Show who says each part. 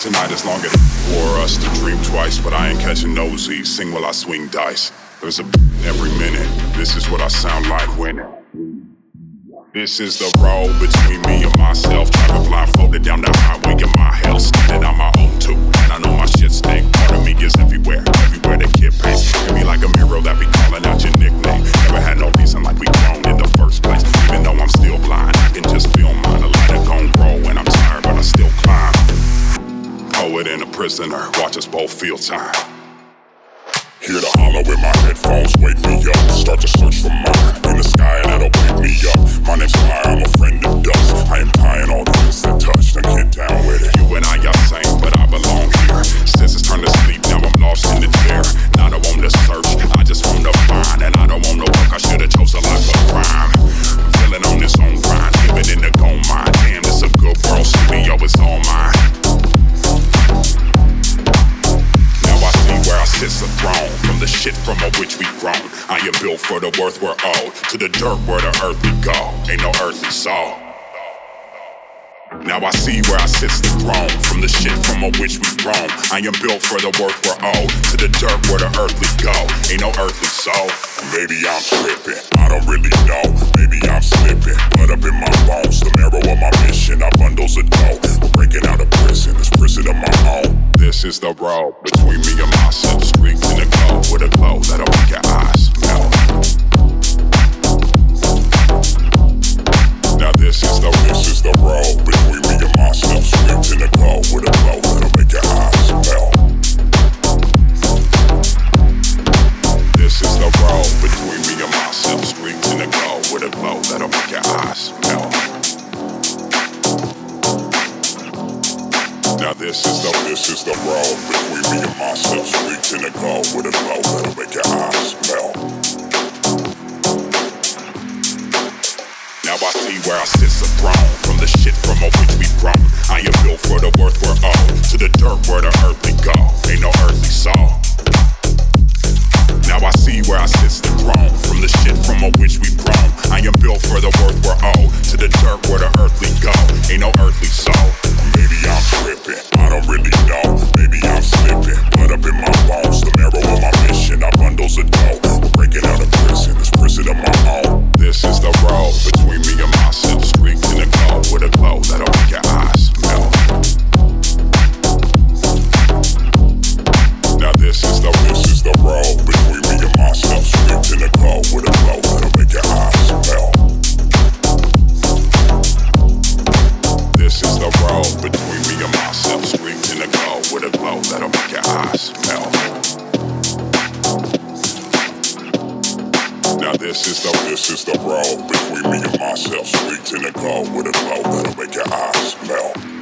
Speaker 1: Tonight is long enough for us to dream twice, but I ain't catching nosies. Sing while I swing dice. There's a every minute. This is what I sound like when. This is the road between me and myself. Travel blindfolded down the highway in my hell. Standing on my own too, and I know my shit stink. Part of me is everywhere, everywhere the kid paints. It be like a mirror that be calling out your nickname. Never had no reason like we grown in the first place. Even though I'm still blind, I can just feel mine. A light that gon' grow when I'm tired, but I still climb. Poet and a prisoner, watch us both feel time. Hear the hollow in my headphones, wake me up. Start to search for mine in the sky and that'll wake me up. My name's Fire, I'm a friend of dust. I am tying all the things that touch, now get down with it. You and I are same, but I belong here. Since it's turned to sleep, now I'm lost in the chair. Not I want to search, I just want to find. And I don't want to work, I should've chose a life of crime. Feeling on this own grind, living in the gold mine. Damn, this a good world, studio is all mine. Where I sits the throne, from the shit from which we grown. I am built for the worth we're owed, to the dirt where the earth we go. Ain't no earthly soul. Now I see where I sits the throne, from the shit from which we grown. I am built for the worth we're owed, to the dirt where the earth we go. Ain't no earthly soul. Maybe I'm tripping, I don't really know. Maybe I'm slipping, blood up in my bones. The marrow of my mission, our bundles of dough. We're breaking out of prison, this prison of my own. This is the road between me and myself. Streaks in the glow with a glow that'll make your eyes melt. Now this is the road between me and myself. Streaks in the glow with a glow that'll make your eyes melt. This is the road between me and myself. Streaks in the glow with a glow that'll make your eyes melt. Now this is the road between me and myself. Streaks in the glow with a glow that'll make your eyes melt. Now I see where I sit the throne, from the shit from which we grown. I am built for the worth we're owed, to the dirt where the earth we go. Ain't no earthly soul. Now I see where I sit the throne, from the shit from which we grown. I am built for the worth we're owed, to the dirt where the earth we go. Ain't no earthly soul. Maybe I'm tripping, I don't really know. Maybe I'm slipping, blood up in my bones. The marrow of my mission, our bundles of dough. We're breaking out of prison, this prison of my own. This is the road between me and myself. Streaks in the glow with a glow that'll make your eyes melt. Now this is the road between me and myself. Streaks in the glow with a glow that'll make your eyes melt. This is the road between me and myself. Streaks in the glow with a glow that'll make your eyes melt. Now this is the road between me and myself. Streaks in the glow with a glow that'll make your eyes melt.